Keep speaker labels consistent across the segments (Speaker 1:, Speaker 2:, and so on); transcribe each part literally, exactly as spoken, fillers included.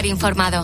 Speaker 1: informado.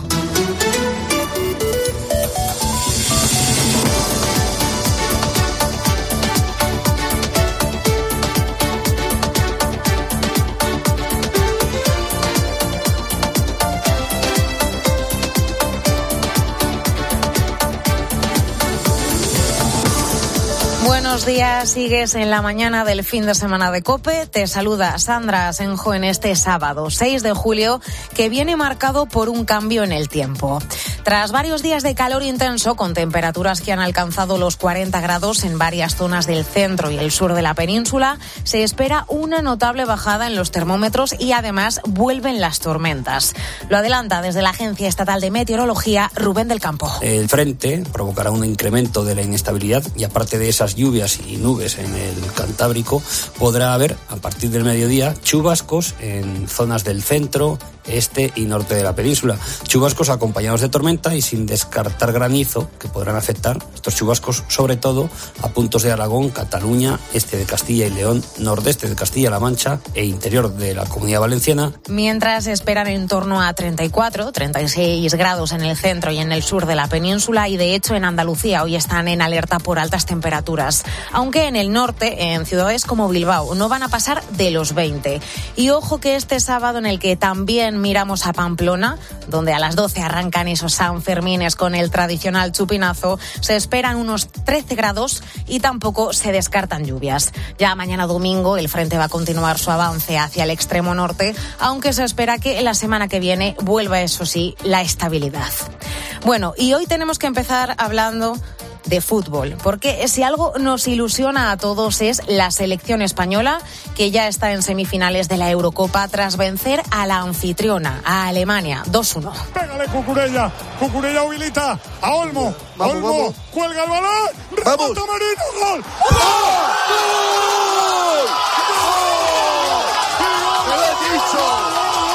Speaker 2: Buenos días, sigues en la mañana del fin de semana de COPE. Te saluda Sandra Asenjo en este sábado seis de julio, que viene marcado por un cambio en el tiempo. Tras varios días de calor intenso, con temperaturas que han alcanzado los cuarenta grados en varias zonas del centro y el sur de la península, se espera una notable bajada en los termómetros y además vuelven las tormentas. Lo adelanta desde la Agencia Estatal de Meteorología Rubén del Campo.
Speaker 3: El frente provocará un incremento de la inestabilidad y aparte de esas lluvias y nubes en el Cantábrico, podrá haber a partir del mediodía chubascos en zonas del centro, este y norte de la península. Chubascos acompañados de tormenta y sin descartar granizo, que podrán afectar estos chubascos sobre todo a puntos de Aragón, Cataluña, este de Castilla y León, nordeste de Castilla-La Mancha e interior de la Comunidad Valenciana.
Speaker 2: Mientras esperan en torno a treinta y cuatro, treinta y seis grados en el centro y en el sur de la península, y de hecho en Andalucía hoy están en alerta por altas temperaturas. Aunque en el norte, en ciudades como Bilbao, no van a pasar de los veinte. Y ojo que este sábado, en el que también miramos a Pamplona, donde a las doce arrancan esos Sanfermines con el tradicional chupinazo, se esperan unos trece grados y tampoco se descartan lluvias. Ya mañana domingo el frente va a continuar su avance hacia el extremo norte, aunque se espera que la semana que viene vuelva, eso sí, la estabilidad. Bueno, y hoy tenemos que empezar hablando de fútbol, porque si algo nos ilusiona a todos es la selección española, que ya está en semifinales de la Eurocopa tras vencer a la anfitriona, a Alemania, dos uno.
Speaker 4: Pégale Cucurella, Cucurella habilita a Olmo, vamos, Olmo vamos. Cuelga el balón, remata Merino, gol. ¡Gol! ¡Gol! ¡Gol! ¡Te lo he dicho!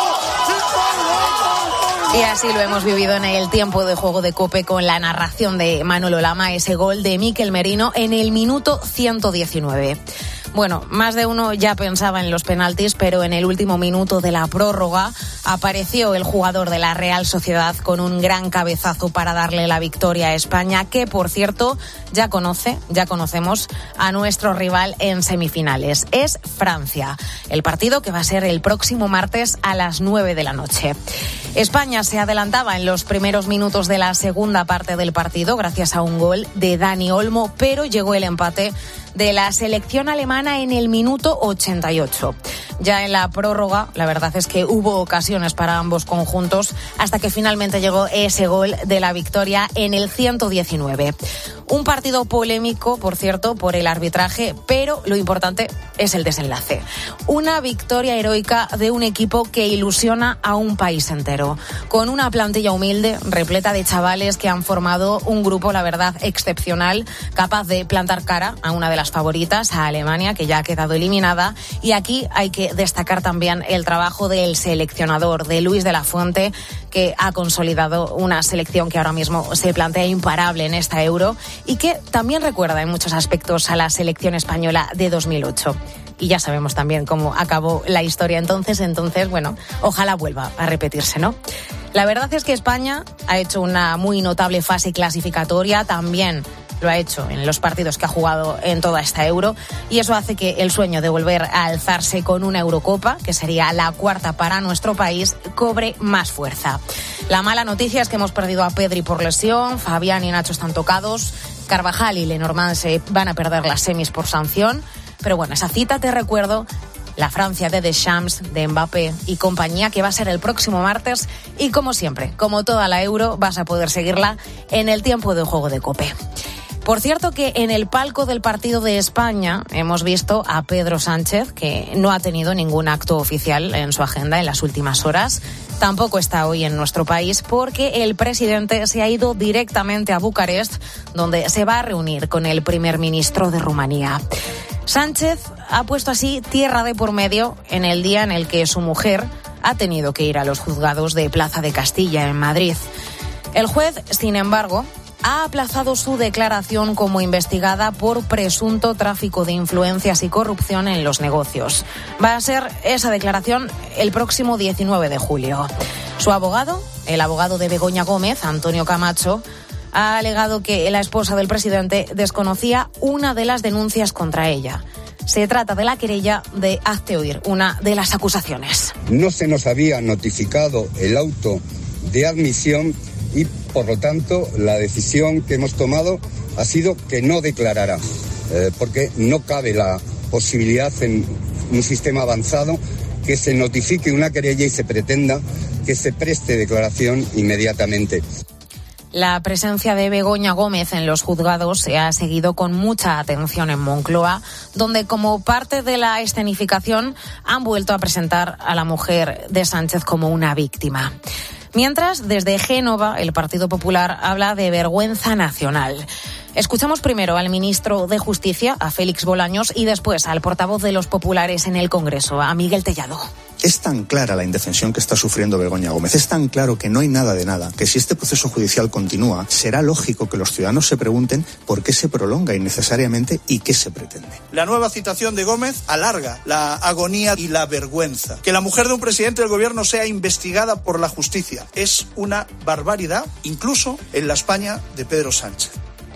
Speaker 2: Y así lo hemos vivido en el tiempo de juego de COPE con la narración de Manolo Lama, ese gol de Mikel Merino en el minuto ciento diecinueve. Bueno, más de uno ya pensaba en los penaltis, pero en el último minuto de la prórroga apareció el jugador de la Real Sociedad con un gran cabezazo para darle la victoria a España, que por cierto ya conoce, ya conocemos a nuestro rival en semifinales. Es Francia, el partido que va a ser el próximo martes a las nueve de la noche. España se adelantaba en los primeros minutos de la segunda parte del partido gracias a un gol de Dani Olmo, pero llegó el empate de la selección alemana en el minuto ochenta y ocho. Ya en la prórroga, la verdad es que hubo ocasiones para ambos conjuntos hasta que finalmente llegó ese gol de la victoria en el ciento diecinueve. Un partido polémico, por cierto, por el arbitraje, pero lo importante es el desenlace. Una victoria heroica de un equipo que ilusiona a un país entero, con una plantilla humilde, repleta de chavales que han formado un grupo, la verdad, excepcional, capaz de plantar cara a una de las favoritas, a Alemania, que ya ha quedado eliminada. Y aquí hay que destacar también el trabajo del seleccionador, de Luis de la Fuente, que ha consolidado una selección que ahora mismo se plantea imparable en esta Euro y que también recuerda en muchos aspectos a la selección española de dos mil ocho. Y ya sabemos también cómo acabó la historia entonces, entonces, bueno, ojalá vuelva a repetirse, ¿no? La verdad es que España ha hecho una muy notable fase clasificatoria, también lo ha hecho en los partidos que ha jugado en toda esta Euro, y eso hace que el sueño de volver a alzarse con una Eurocopa, que sería la cuarta para nuestro país, cobre más fuerza. La mala noticia es que hemos perdido a Pedri por lesión, Fabián y Nacho están tocados, Carvajal y Lenormand se van a perder las semis por sanción, pero bueno, esa cita, te recuerdo, la Francia de Deschamps, de Mbappé y compañía, que va a ser el próximo martes, y como siempre, como toda la Euro, vas a poder seguirla en el tiempo de juego de COPE. Por cierto que en el palco del partido de España hemos visto a Pedro Sánchez, que no ha tenido ningún acto oficial en su agenda en las últimas horas. Tampoco está hoy en nuestro país porque el presidente se ha ido directamente a Bucarest, donde se va a reunir con el primer ministro de Rumanía. Sánchez ha puesto así tierra de por medio en el día en el que su mujer ha tenido que ir a los juzgados de Plaza de Castilla en Madrid. El juez, sin embargo, ha aplazado su declaración como investigada por presunto tráfico de influencias y corrupción en los negocios. Va a ser esa declaración el próximo diecinueve de julio. Su abogado, el abogado de Begoña Gómez, Antonio Camacho, ha alegado que la esposa del presidente desconocía una de las denuncias contra ella. Se trata de la querella de Hazte Oír, una de las acusaciones.
Speaker 1: No se nos había notificado el auto de admisión y, por lo tanto, la decisión que hemos tomado ha sido que no declarará, eh, porque no cabe la posibilidad en un sistema avanzado que se notifique una querella y se pretenda que se preste declaración inmediatamente.
Speaker 2: La presencia de Begoña Gómez en los juzgados se ha seguido con mucha atención en Moncloa, donde como parte de la escenificación han vuelto a presentar a la mujer de Sánchez como una víctima. Mientras, desde Génova, el Partido Popular habla de vergüenza nacional. Escuchamos primero al ministro de Justicia, a Félix Bolaños, y después al portavoz de los populares en el Congreso, a Miguel Tellado.
Speaker 5: Es tan clara la indefensión que está sufriendo Begoña Gómez, es tan claro que no hay nada de nada, que si este proceso judicial continúa, será lógico que los ciudadanos se pregunten por qué se prolonga innecesariamente y qué se pretende.
Speaker 6: La nueva citación de Gómez alarga la agonía y la vergüenza. Que la mujer de un presidente del gobierno sea investigada por la justicia es una barbaridad, incluso en la España de Pedro Sánchez.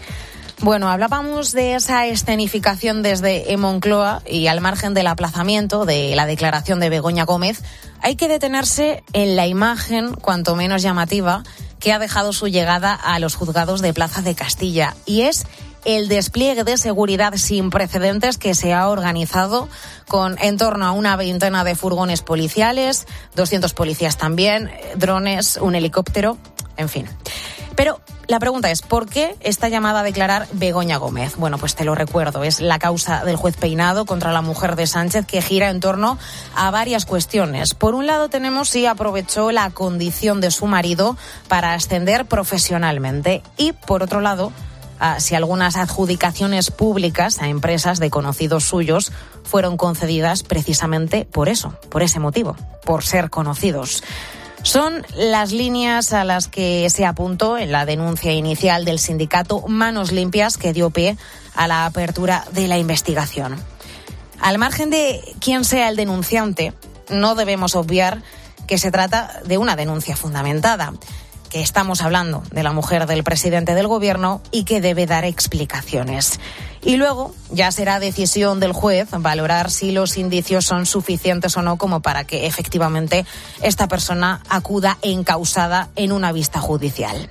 Speaker 2: Bueno, hablábamos de esa escenificación desde Moncloa y al margen del aplazamiento de la declaración de Begoña Gómez, hay que detenerse en la imagen, cuanto menos llamativa, que ha dejado su llegada a los juzgados de Plaza de Castilla, y es el despliegue de seguridad sin precedentes que se ha organizado con en torno a una veintena de furgones policiales, doscientos policías también, drones, un helicóptero, en fin. Pero la pregunta es, ¿por qué está llamada a declarar Begoña Gómez? Bueno, pues te lo recuerdo, es la causa del juez Peinado contra la mujer de Sánchez, que gira en torno a varias cuestiones. Por un lado tenemos si aprovechó la condición de su marido para ascender profesionalmente, y por otro lado, a si algunas adjudicaciones públicas a empresas de conocidos suyos fueron concedidas precisamente por eso, por ese motivo, por ser conocidos. Son las líneas a las que se apuntó en la denuncia inicial del sindicato Manos Limpias, que dio pie a la apertura de la investigación. Al margen de quién sea el denunciante, no debemos obviar que se trata de una denuncia fundamentada, que estamos hablando de la mujer del presidente del gobierno y que debe dar explicaciones. Y luego ya será decisión del juez valorar si los indicios son suficientes o no como para que efectivamente esta persona acuda encausada en una vista judicial.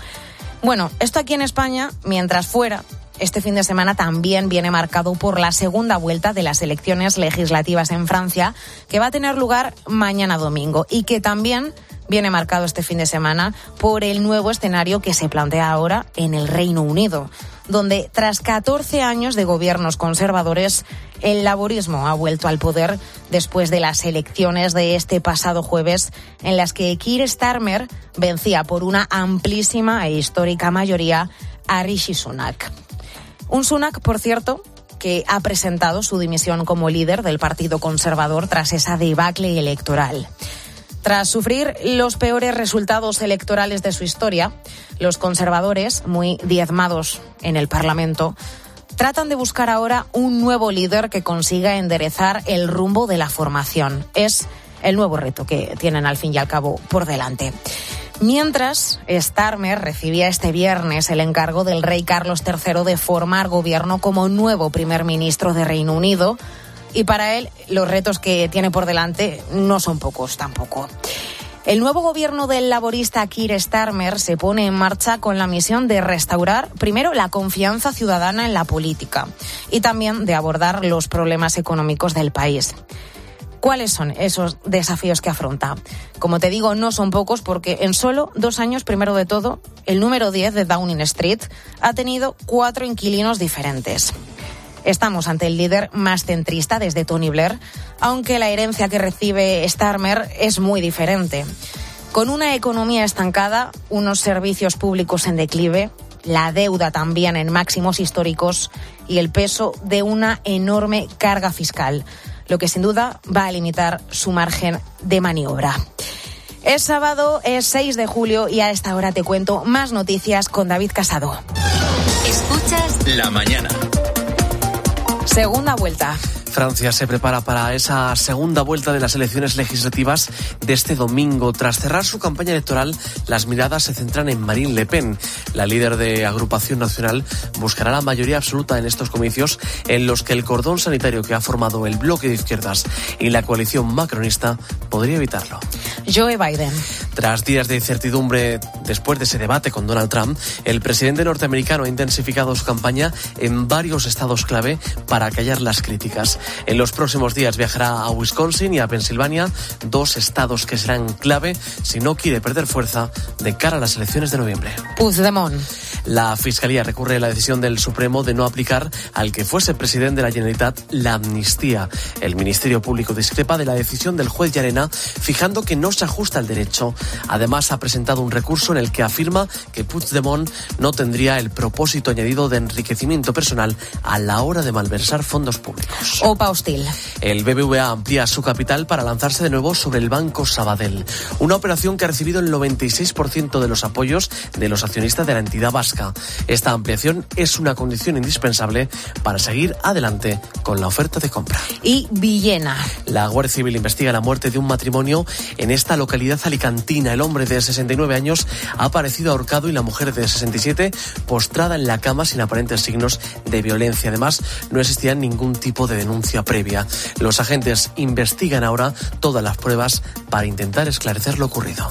Speaker 2: Bueno, esto aquí en España, mientras fuera, este fin de semana también viene marcado por la segunda vuelta de las elecciones legislativas en Francia, que va a tener lugar mañana domingo, y que también viene marcado este fin de semana por el nuevo escenario que se plantea ahora en el Reino Unido, donde tras catorce años de gobiernos conservadores, el laborismo ha vuelto al poder después de las elecciones de este pasado jueves, en las que Keir Starmer vencía por una amplísima e histórica mayoría a Rishi Sunak. Un Sunak, por cierto, que ha presentado su dimisión como líder del Partido Conservador tras esa debacle electoral. Tras sufrir los peores resultados electorales de su historia, los conservadores, muy diezmados en el Parlamento, tratan de buscar ahora un nuevo líder que consiga enderezar el rumbo de la formación. Es el nuevo reto que tienen al fin y al cabo por delante. Mientras, Starmer recibía este viernes el encargo del rey Carlos tercero de formar gobierno como nuevo primer ministro de Reino Unido, y para él los retos que tiene por delante no son pocos tampoco. El nuevo gobierno del laborista Keir Starmer se pone en marcha con la misión de restaurar primero la confianza ciudadana en la política y también de abordar los problemas económicos del país. ¿Cuáles son esos desafíos que afronta? Como te digo, no son pocos, porque en solo dos años, primero de todo, el número diez de Downing Street ha tenido cuatro inquilinos diferentes. Estamos ante el líder más centrista desde Tony Blair, aunque la herencia que recibe Starmer es muy diferente. Con una economía estancada, unos servicios públicos en declive, la deuda también en máximos históricos y el peso de una enorme carga fiscal, lo que sin duda va a limitar su margen de maniobra. Es sábado, es seis de julio y a esta hora te cuento más noticias con David Casado.
Speaker 7: Escuchas La Mañana.
Speaker 2: Segunda vuelta.
Speaker 7: Francia se prepara para esa segunda vuelta de las elecciones legislativas de este domingo. Tras cerrar su campaña electoral, las miradas se centran en Marine Le Pen. La líder de Agrupación Nacional buscará la mayoría absoluta en estos comicios, en los que el cordón sanitario que ha formado el bloque de izquierdas y la coalición macronista podría evitarlo.
Speaker 2: Joe Biden.
Speaker 7: Tras días de incertidumbre después de ese debate con Donald Trump, el presidente norteamericano ha intensificado su campaña en varios estados clave para acallar las críticas. En los próximos días viajará a Wisconsin y a Pensilvania, dos estados que serán clave si no quiere perder fuerza de cara a las elecciones de noviembre.
Speaker 2: Puigdemont.
Speaker 7: La Fiscalía recurre a la decisión del Supremo de no aplicar al que fuese presidente de la Generalitat la amnistía. El Ministerio Público discrepa de la decisión del juez Llarena, fijando que no se ajusta al derecho. Además, ha presentado un recurso en el que afirma que Puigdemont no tendría el propósito añadido de enriquecimiento personal a la hora de malversar fondos públicos.
Speaker 2: Opa hostil.
Speaker 7: El B B V A amplía su capital para lanzarse de nuevo sobre el Banco Sabadell. Una operación que ha recibido el noventa y seis por ciento de los apoyos de los accionistas de la entidad vasca. Esta ampliación es una condición indispensable para seguir adelante con la oferta de compra.
Speaker 2: Y Villena.
Speaker 7: La Guardia Civil investiga la muerte de un matrimonio en esta localidad alicantina. El hombre de sesenta y nueve años ha aparecido ahorcado y la mujer de sesenta y siete postrada en la cama sin aparentes signos de violencia. Además, no existía ningún tipo de denuncia previa. Los agentes investigan ahora todas las pruebas para intentar esclarecer lo ocurrido.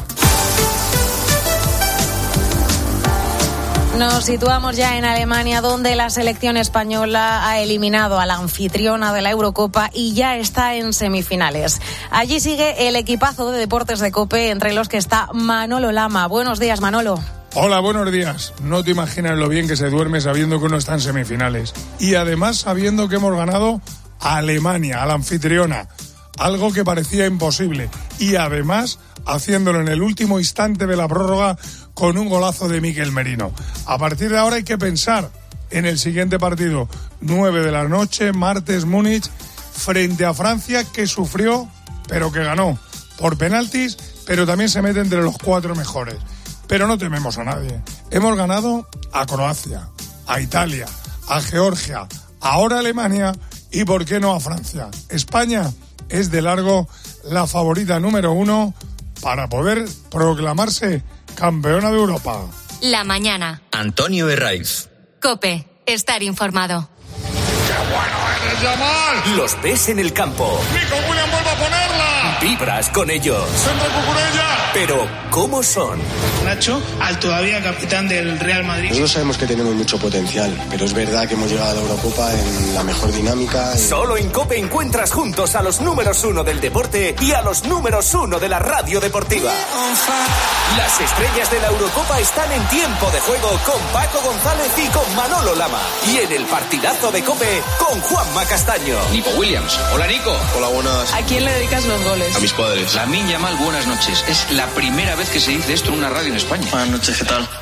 Speaker 2: Nos situamos ya en Alemania, donde la selección española ha eliminado a la anfitriona de la Eurocopa y ya está en semifinales. Allí sigue el equipazo de deportes de COPE, entre los que está Manolo Lama. Buenos días, Manolo.
Speaker 4: Hola, buenos días. No te imaginas lo bien que se duerme sabiendo que uno está en semifinales. Y además sabiendo que hemos ganado a Alemania, a la anfitriona. Algo que parecía imposible. Y además haciéndolo en el último instante de la prórroga con un golazo de Mikel Merino. A partir de ahora hay que pensar en el siguiente partido, nueve de la noche, martes, Múnich, frente a Francia, que sufrió, pero que ganó por penaltis, pero también se mete entre los cuatro mejores. Pero no tememos a nadie. Hemos ganado a Croacia, a Italia, a Georgia, ahora a Alemania y, ¿por qué no, a Francia? España es de largo la favorita número uno para poder proclamarse campeona de Europa.
Speaker 8: La mañana.
Speaker 9: Antonio Herraiz.
Speaker 8: COPE. Estar informado.
Speaker 4: ¡Qué bueno eres, Yamal!
Speaker 9: Los ves en el campo.
Speaker 4: ¡Nico Williams vuelve a ponerla!
Speaker 9: Vibras con ellos.
Speaker 4: ¡Centro Cucurella!
Speaker 9: Pero, ¿cómo son?
Speaker 10: Nacho, al todavía capitán del Real Madrid.
Speaker 11: Nosotros sabemos que tenemos mucho potencial, pero es verdad que hemos llegado a la Eurocopa en la mejor dinámica. Y...
Speaker 9: Solo en COPE encuentras juntos a los números uno del deporte y a los números uno de la radio deportiva. Las estrellas de la Eurocopa están en tiempo de juego con Paco González y con Manolo Lama. Y en el partidazo de COPE con Juanma Castaño.
Speaker 12: Nico Williams. Hola, Nico.
Speaker 11: Hola, buenas.
Speaker 2: ¿A quién le dedicas los goles?
Speaker 11: A mis padres.
Speaker 12: Lamine Yamal, buenas noches. Es la primera vez que se dice esto en una radio en España.
Speaker 11: Buenas noches, ¿qué tal?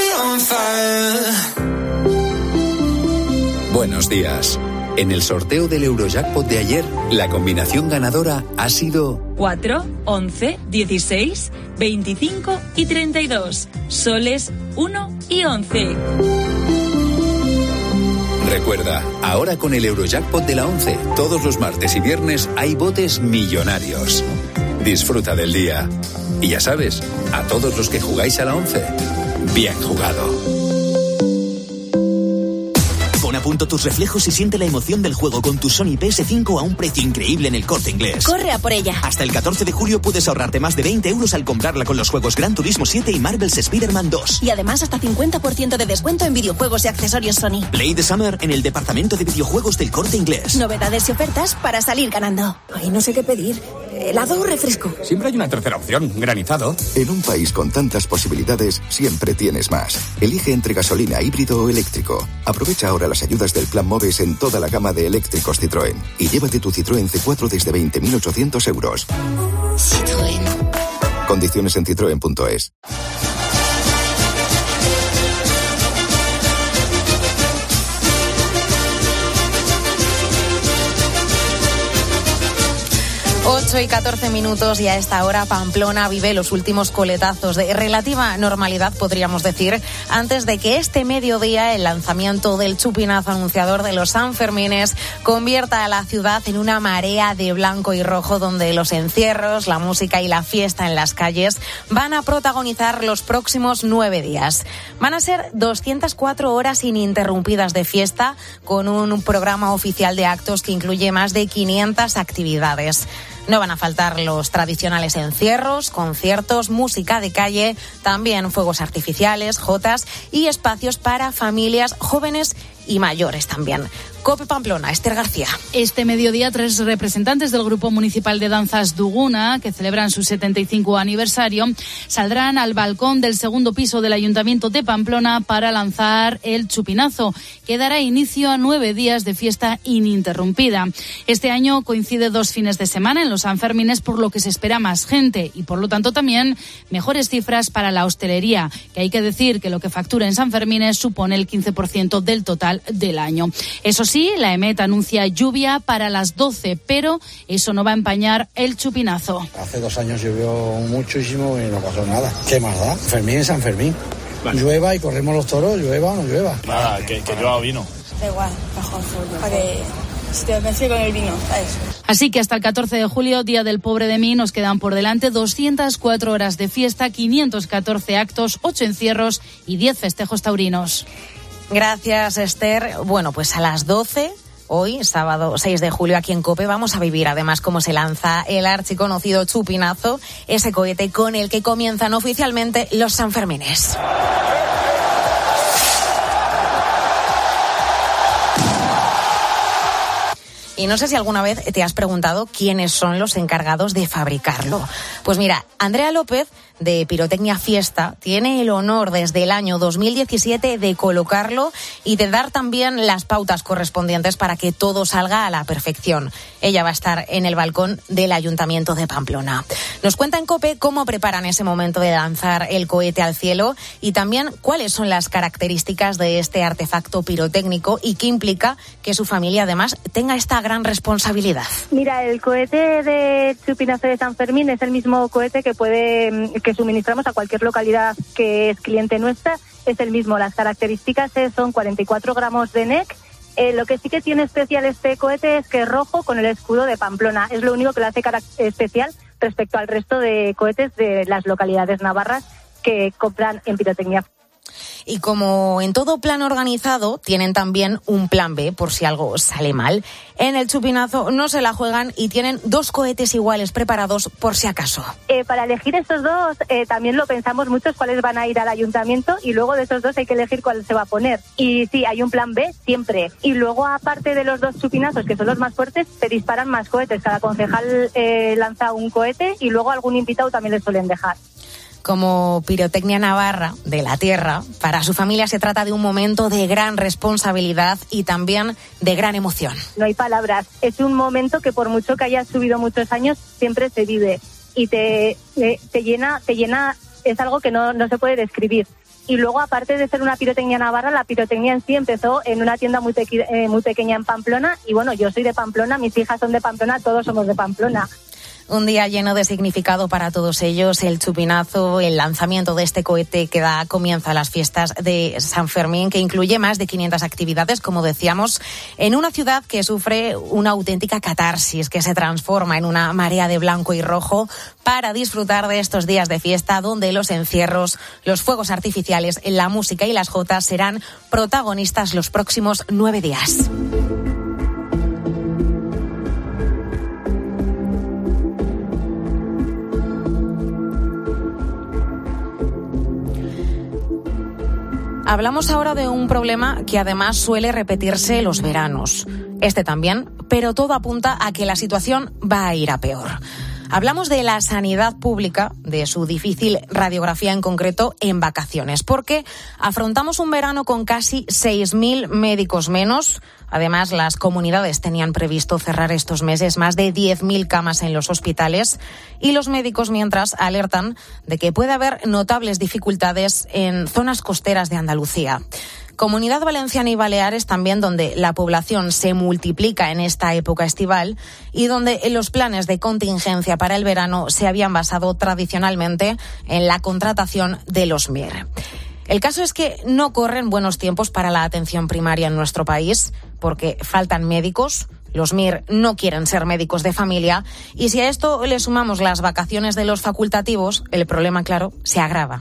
Speaker 13: Buenos días. En el sorteo del Eurojackpot de ayer, la combinación ganadora ha sido
Speaker 14: cuatro, once, dieciséis, veinticinco y treinta y dos. Soles uno y once.
Speaker 13: Recuerda, ahora con el Eurojackpot de la once, todos los martes y viernes hay botes millonarios. Disfruta del día. Y ya sabes, a todos los que jugáis a la once, bien jugado.
Speaker 15: Pon a punto tus reflejos y siente la emoción del juego con tu Sony P S cinco a un precio increíble en El Corte Inglés.
Speaker 16: Corre a por ella.
Speaker 15: Hasta el catorce de julio puedes ahorrarte más de veinte euros al comprarla con los juegos Gran Turismo siete y Marvel's Spider-Man dos.
Speaker 16: Y además hasta cincuenta por ciento de descuento en videojuegos y accesorios Sony.
Speaker 15: Play the Summer en el departamento de videojuegos del Corte Inglés.
Speaker 16: Novedades y ofertas para salir ganando. Ay, no sé qué pedir. ¿Helado o refresco?
Speaker 17: Siempre hay una tercera opción, granizado.
Speaker 18: En un país con tantas posibilidades, siempre tienes más. Elige entre gasolina, híbrido o eléctrico. Aprovecha ahora las ayudas del Plan Moves en toda la gama de eléctricos Citroën. Y llévate tu Citroën C cuatro desde veinte mil ochocientos euros.
Speaker 16: Citroën.
Speaker 18: Condiciones en citroen punto es.
Speaker 2: ocho y catorce minutos y a esta hora Pamplona vive los últimos coletazos de relativa normalidad, podríamos decir, antes de que este mediodía el lanzamiento del chupinazo anunciador de los Sanfermines convierta a la ciudad en una marea de blanco y rojo, donde los encierros, la música y la fiesta en las calles van a protagonizar los próximos nueve días. Van a ser doscientas cuatro horas ininterrumpidas de fiesta, con un programa oficial de actos que incluye más de quinientas actividades. No van a faltar los tradicionales encierros, conciertos, música de calle, también fuegos artificiales, jotas y espacios para familias jóvenes y mayores también. COPE Pamplona, Esther García.
Speaker 19: Este mediodía, tres representantes del Grupo Municipal de Danzas Duguna, que celebran su setenta y cinco aniversario, saldrán al balcón del segundo piso del Ayuntamiento de Pamplona para lanzar el chupinazo, que dará inicio a nueve días de fiesta ininterrumpida. Este año coincide dos fines de semana en los Sanfermines, por lo que se espera más gente y, por lo tanto, también mejores cifras para la hostelería, que hay que decir que lo que factura en Sanfermines supone el quince por ciento del total del año. Eso sí, Sí, la EMET anuncia lluvia para las doce, pero eso no va a empañar el chupinazo.
Speaker 20: Hace dos años llovió muchísimo y no pasó nada. ¿Qué más da? Fermín es San Fermín. Vale. Llueva y corremos los toros, llueva o no llueva.
Speaker 21: Nada, que, que llueva vino.
Speaker 22: Da igual, mejor para que se te mezcle con el vino, ¿sabes?
Speaker 19: Así que hasta el catorce de julio, Día del Pobre de mí, nos quedan por delante doscientas cuatro horas de fiesta, quinientos catorce actos, ocho encierros y diez festejos taurinos.
Speaker 2: Gracias, Esther. Bueno, pues a las doce, hoy, sábado seis de julio, aquí en COPE, vamos a vivir además cómo se lanza el archiconocido chupinazo, ese cohete con el que comienzan oficialmente los Sanfermines. Y no sé si alguna vez te has preguntado quiénes son los encargados de fabricarlo. Pues mira, Andrea López, de Pirotecnia Fiesta, tiene el honor desde el año dos mil diecisiete de colocarlo y de dar también las pautas correspondientes para que todo salga a la perfección. Ella va a estar en el balcón del Ayuntamiento de Pamplona. Nos cuenta en COPE cómo preparan ese momento de lanzar el cohete al cielo y también cuáles son las características de este artefacto pirotécnico y qué implica que su familia además tenga esta gran responsabilidad.
Speaker 23: Mira, el cohete de chupinazo de San Fermín es el mismo cohete que puede que suministramos a cualquier localidad que es cliente nuestra. Es el mismo. Las características son cuarenta y cuatro gramos de N E C. Eh, lo que sí que tiene especial este cohete es que es rojo con el escudo de Pamplona. Es lo único que lo hace especial respecto al resto de cohetes de las localidades navarras que compran en pirotecnia.
Speaker 2: Y como en todo plan organizado, tienen también un plan B por si algo sale mal. En el chupinazo no se la juegan y tienen dos cohetes iguales preparados por si acaso.
Speaker 23: Eh, para elegir estos dos, eh, también lo pensamos muchos cuáles van a ir al ayuntamiento y luego de esos dos hay que elegir cuál se va a poner. Y sí, hay un plan B siempre. Y luego, aparte de los dos chupinazos, que son los más fuertes, se disparan más cohetes. Cada concejal eh, lanza un cohete y luego algún invitado también le suelen dejar.
Speaker 2: Como Pirotecnia Navarra de la Tierra, para su familia se trata de un momento de gran responsabilidad y también de gran emoción.
Speaker 23: No hay palabras. Es un momento que por mucho que hayas subido muchos años, siempre se vive y te, te llena, te llena, es algo que no, no se puede describir. Y luego, aparte de ser una pirotecnia navarra, la pirotecnia en sí empezó en una tienda muy, tequi, eh, muy pequeña en Pamplona. Y bueno, yo soy de Pamplona, mis hijas son de Pamplona, todos somos de Pamplona.
Speaker 2: Un día lleno de significado para todos ellos, el chupinazo, el lanzamiento de este cohete que da comienzo a las fiestas de San Fermín, que incluye más de quinientas actividades, como decíamos, en una ciudad que sufre una auténtica catarsis, que se transforma en una marea de blanco y rojo para disfrutar de estos días de fiesta, donde los encierros, los fuegos artificiales, la música y las jotas serán protagonistas los próximos nueve días. Hablamos ahora de un problema que además suele repetirse los veranos. Este también, pero todo apunta a que la situación va a ir a peor. Hablamos de la sanidad pública, de su difícil radiografía en concreto en vacaciones, porque afrontamos un verano con casi seis mil médicos menos. Además, las comunidades tenían previsto cerrar estos meses más de diez mil camas en los hospitales y los médicos, mientras, alertan de que puede haber notables dificultades en zonas costeras de Andalucía. Comunidad Valenciana y Baleares también, donde la población se multiplica en esta época estival y donde los planes de contingencia para el verano se habían basado tradicionalmente en la contratación de los M I R. El caso es que no corren buenos tiempos para la atención primaria en nuestro país, porque faltan médicos. Los M I R no quieren ser médicos de familia y si a esto le sumamos las vacaciones de los facultativos, el problema, claro, se agrava.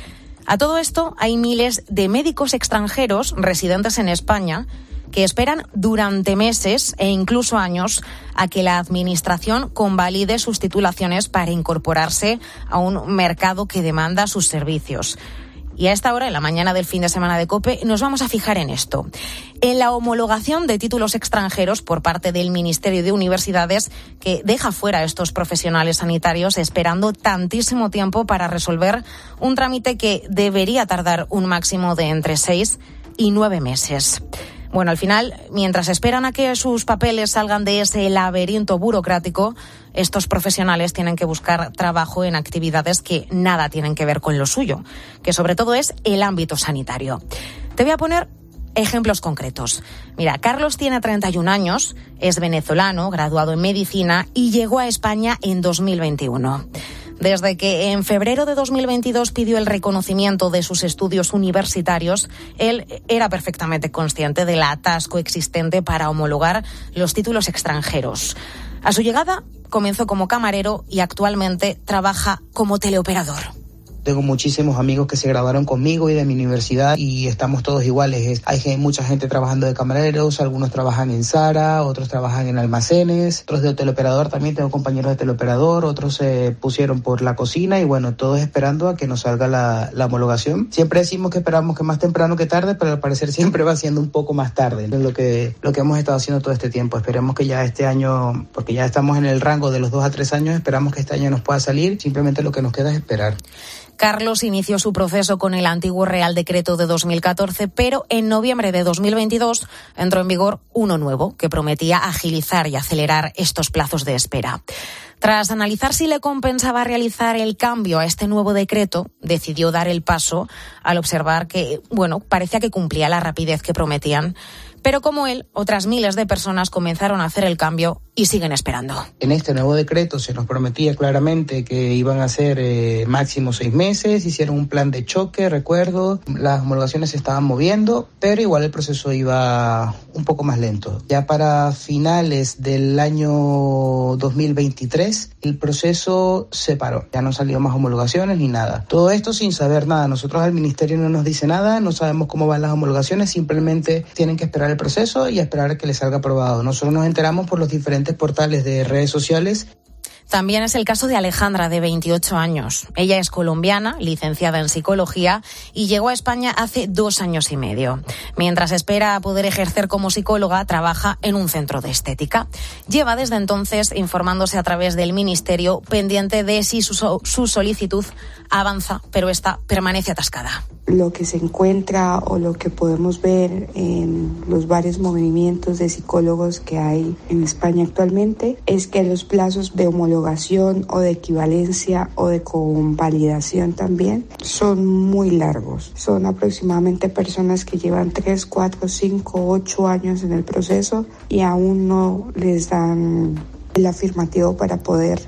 Speaker 2: A todo esto hay miles de médicos extranjeros residentes en España que esperan durante meses e incluso años a que la Administración convalide sus titulaciones para incorporarse a un mercado que demanda sus servicios. Y a esta hora, en la mañana del fin de semana de COPE, nos vamos a fijar en esto. En la homologación de títulos extranjeros por parte del Ministerio de Universidades, que deja fuera a estos profesionales sanitarios esperando tantísimo tiempo para resolver un trámite que debería tardar un máximo de entre seis y nueve meses. Bueno, al final, mientras esperan a que sus papeles salgan de ese laberinto burocrático, estos profesionales tienen que buscar trabajo en actividades que nada tienen que ver con lo suyo, que sobre todo es el ámbito sanitario. Te voy a poner ejemplos concretos. Mira, Carlos tiene treinta y un años, es venezolano, graduado en medicina y llegó a España en dos mil veintiuno. Desde que en febrero de dos mil veintidós pidió el reconocimiento de sus estudios universitarios, él era perfectamente consciente del atasco existente para homologar los títulos extranjeros. A su llegada comenzó como camarero y actualmente trabaja como teleoperador.
Speaker 1: Tengo muchísimos amigos que se graduaron conmigo y de mi universidad y estamos todos iguales. Hay mucha gente trabajando de camareros, algunos trabajan en Zara, otros trabajan en almacenes, otros de teleoperador también, tengo compañeros de teleoperador, otros se pusieron por la cocina y bueno, todos esperando a que nos salga la, la homologación. Siempre decimos que esperamos que más temprano que tarde, pero al parecer siempre va siendo un poco más tarde. Es lo que, lo que hemos estado haciendo todo este tiempo. Esperemos que ya este año, porque ya estamos en el rango de los dos a tres años, esperamos que este año nos pueda salir. Simplemente lo que nos queda es esperar.
Speaker 2: Carlos inició su proceso con el antiguo Real Decreto de dos mil catorce, pero en noviembre de dos mil veintidós entró en vigor uno nuevo que prometía agilizar y acelerar estos plazos de espera. Tras analizar si le compensaba realizar el cambio a este nuevo decreto, decidió dar el paso al observar que, bueno, parecía que cumplía la rapidez que prometían. Pero como él, otras miles de personas comenzaron a hacer el cambio y siguen esperando.
Speaker 1: En este nuevo decreto se nos prometía claramente que iban a ser eh, máximo seis meses, hicieron un plan de choque, recuerdo, las homologaciones se estaban moviendo, pero igual el proceso iba un poco más lento. Ya para finales del año dos mil veintitrés, el proceso se paró, ya no salió más homologaciones ni nada. Todo esto sin saber nada, nosotros al ministerio no nos dice nada, no sabemos cómo van las homologaciones, simplemente tienen que esperar el proceso y esperar a que les salga aprobado. Nosotros nos enteramos por los diferentes portales de redes sociales.
Speaker 2: También es el caso de Alejandra, de veintiocho años. Ella es colombiana, licenciada en psicología y llegó a España hace dos años y medio. Mientras espera poder ejercer como psicóloga, trabaja en un centro de estética. Lleva desde entonces informándose a través del ministerio, pendiente de si su, su solicitud avanza, pero esta permanece atascada.
Speaker 3: Lo que se encuentra o lo que podemos ver en los varios movimientos de psicólogos que hay en España actualmente es que los plazos de homologación o de equivalencia o de convalidación también son muy largos. Son aproximadamente personas que llevan tres, cuatro, cinco, ocho años en el proceso y aún no les dan el afirmativo para poder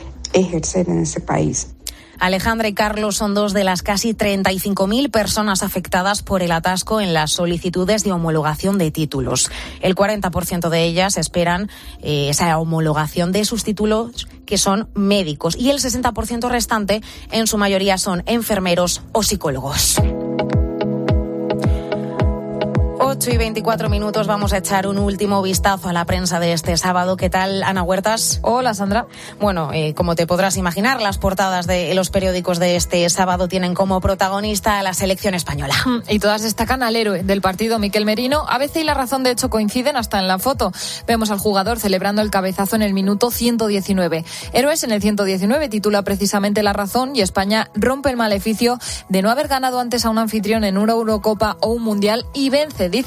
Speaker 3: ejercer en ese país.
Speaker 2: Alejandra y Carlos son dos de las casi treinta y cinco mil personas afectadas por el atasco en las solicitudes de homologación de títulos. El cuarenta por ciento de ellas esperan eh, esa homologación de sus títulos, que son médicos, y el sesenta por ciento restante, en su mayoría, son enfermeros o psicólogos. ocho y veinticuatro minutos, vamos a echar un último vistazo a la prensa de este sábado. ¿Qué tal, Ana Huertas?
Speaker 21: Hola, Sandra.
Speaker 2: Bueno, eh, como te podrás imaginar, las portadas de los periódicos de este sábado tienen como protagonista a la selección española.
Speaker 21: Y todas destacan al héroe del partido, Mikel Merino. A veces y La Razón, de hecho, coinciden hasta en la foto. Vemos al jugador celebrando el cabezazo en el minuto ciento diecinueve. Héroes en el ciento diecinueve titula precisamente La Razón, y España rompe el maleficio de no haber ganado antes a un anfitrión en una Eurocopa o un Mundial y vence, dice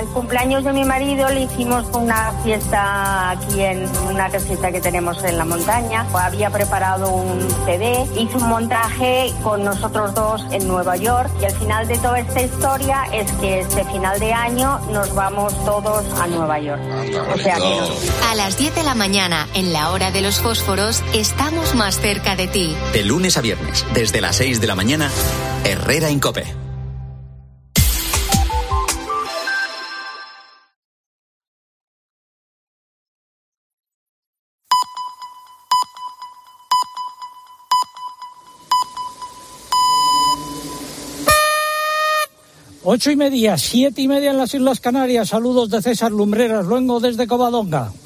Speaker 23: Al cumpleaños de mi marido le hicimos una fiesta aquí en una casita que tenemos en la montaña. Había preparado un C D, hizo un montaje con nosotros dos en Nueva York y al final de toda esta historia es que este final de año nos vamos todos a Nueva York. O sea que nos...
Speaker 8: A las diez de la mañana, en la hora de los fósforos, estamos más cerca de ti.
Speaker 4: De lunes a viernes, desde las seis de la mañana, Herrera en COPE.
Speaker 10: Ocho y media, siete y media en las Islas Canarias. Saludos de César Lumbreras Luengo desde Covadonga.